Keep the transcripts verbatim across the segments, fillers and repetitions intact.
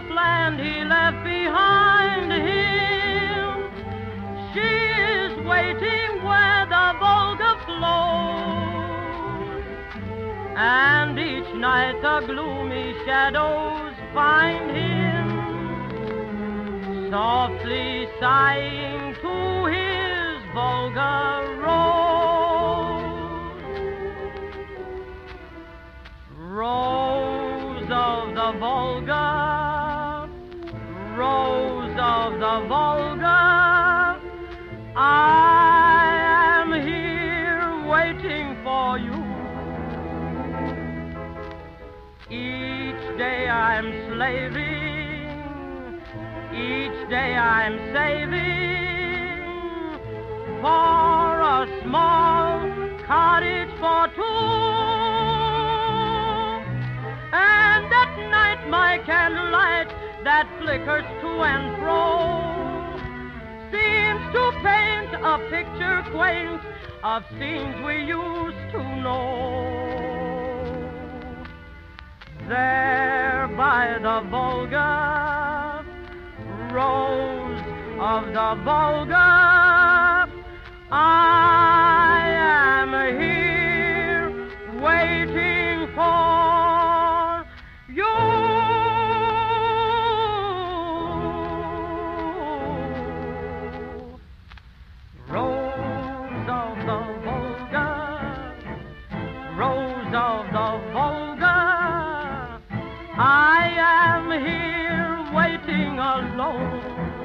soft land he left behind him. She is waiting where the Volga flows, and each night the gloomy shadows find him, softly sighing to his Volga rose. Rose of the Volga, Rose of the Volga, I am here waiting for you. Each day I'm slaving, each day I'm saving for a small cottage for two. And at night my candlelight that flickers to and fro seems to paint a picture quaint of scenes we used to know. There by the Volga, Rose of the Volga, I am here waiting for you. Rose of the Volga, Rose of the Volga, I am here waiting alone.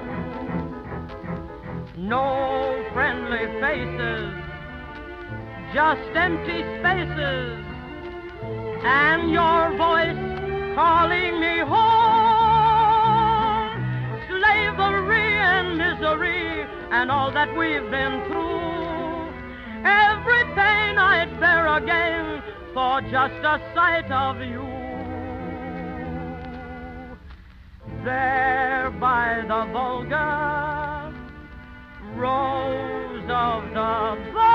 No friendly faces, just empty spaces, and your voice calling me home. Slavery and misery and all that we've been through, every pain I'd bear again for just a sight of you. There by the Volga, Rose of the Volga,